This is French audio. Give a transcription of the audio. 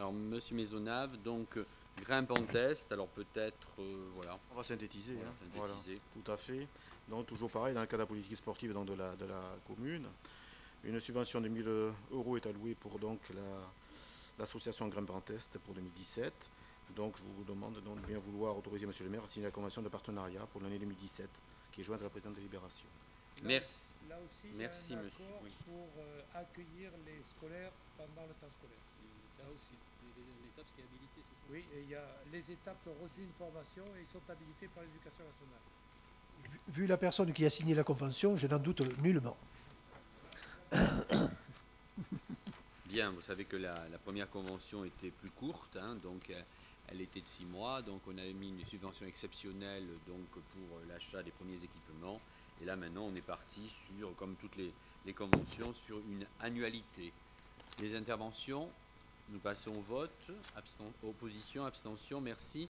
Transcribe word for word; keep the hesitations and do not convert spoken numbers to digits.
Alors, Monsieur Maisonnave, donc euh, grimpe en test, alors peut-être, euh, voilà. On va synthétiser. Voilà, hein. synthétiser. Voilà, tout à fait. Donc toujours pareil, dans le cadre de la politique sportive donc de, la, de la commune, une subvention de mille euros est allouée pour donc la, l'association Grimpe en Test pour deux mille dix-sept. Donc je vous demande donc de bien vouloir autoriser Monsieur le maire à signer la convention de partenariat pour l'année deux mille dix-sept, qui est jointe à la présidente de Libération. Là, Merci. là aussi, Merci, il y a un monsieur. accord Oui. pour euh, accueillir les scolaires pendant le temps scolaire. Là aussi. L'étape qui est habilitée, c'est ça? Oui, et il y a, les étapes ont reçu une formation et ils sont habilités par l'éducation nationale. Vu, vu la personne qui a signé la convention, je n'en doute nullement. Bien, vous savez que la, la première convention était plus courte, hein, donc euh, elle était de six mois, donc on avait mis une subvention exceptionnelle donc, pour l'achat des premiers équipements. Et là maintenant on est parti sur, comme toutes les, les conventions, sur une annualité. Les interventions, nous passons au vote, absten opposition, abstention, merci.